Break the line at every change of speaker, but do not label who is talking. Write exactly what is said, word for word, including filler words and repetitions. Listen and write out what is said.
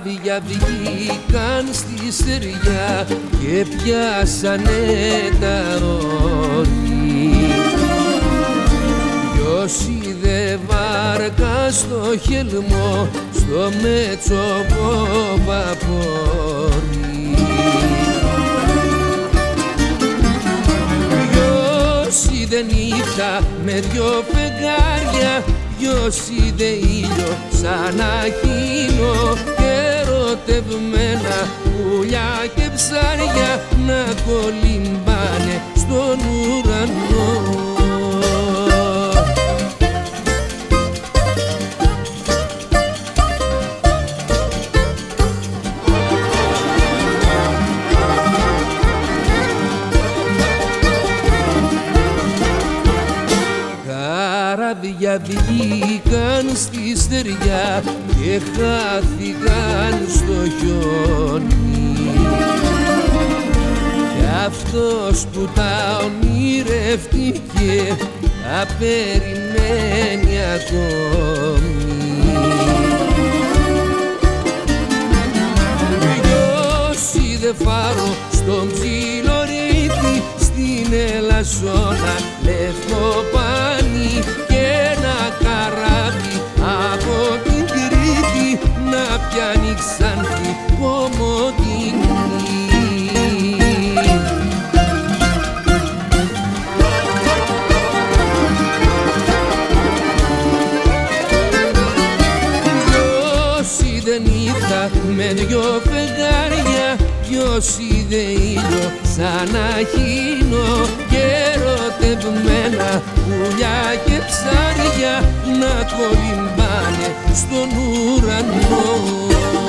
Καράβια βγήκαν στη στεριά και πιάσανε τα όρη. Ποιος είδε βάρκα στο χελμό, στο μέτσοβο βαπόρι. Ποιος είδε νύχτα με δυο φεγγάρια, ποιος είδε ήλιο σαν αχίνο και ερωτευμένα πουλιά και ψάρια να κολυμπάνε στον ουρανό. Καράβια βγήκαν στη στεριά και χάθηκαν στο χιόνι. Κι αυτός που τα ονειρεύτηκε τα περιμένει ακόμη. Ποιος είδε φάρο στον ψιλορίτη, στην Ελασσόνα λευκοπάνι και ένα καράβι από την Κρήτη να πιάνει Ξάνθη Κομοτηνή. Ποιος είδε νύχτα με δυο φεγγάρια, ποιος είδε ήλιο σαν αχίνο και ερωτευμένα πουλιά και ψάρια να κολυμπάνε στον ουρανό.